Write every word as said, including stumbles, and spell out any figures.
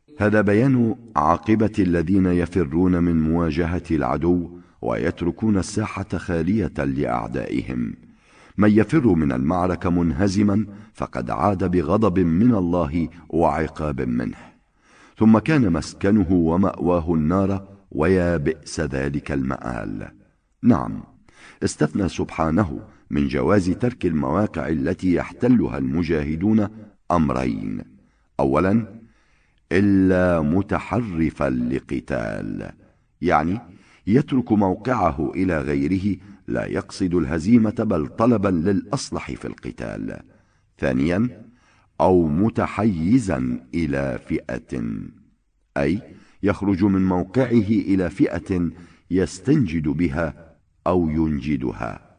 هذا بيان عاقبة الذين يفرون من مواجهة العدو ويتركون الساحة خالية لأعدائهم. من يفر من المعركة منهزما فقد عاد بغضب من الله وعقاب منه، ثم كان مسكنه ومأواه النار، ويا بئس ذلك المآل. نعم، استثنى سبحانه من جواز ترك المواقع التي يحتلها المجاهدون أمرين: أولا، إلا متحرفا لقتال، يعني يترك موقعه إلى غيره لا يقصد الهزيمة بل طلبا للأصلح في القتال. ثانيا، أو متحيزا إلى فئة، أي يخرج من موقعه إلى فئة يستنجد بها أو ينجدها.